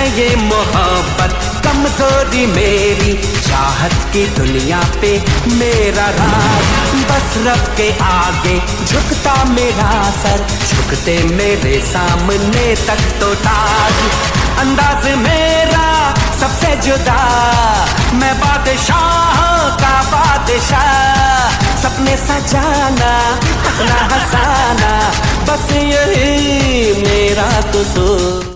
ये मोहब्बत कमजोरी मेरी, चाहत की दुनिया पे मेरा राज, बस रब के आगे झुकता मेरा सर, झुकते मेरे सामने तक तो ताज। अंदाज मेरा सबसे जुदा, मैं बादशाह का बादशाह, सपने सजाना हंसना हंसाना, बस यही मेरा कसूर।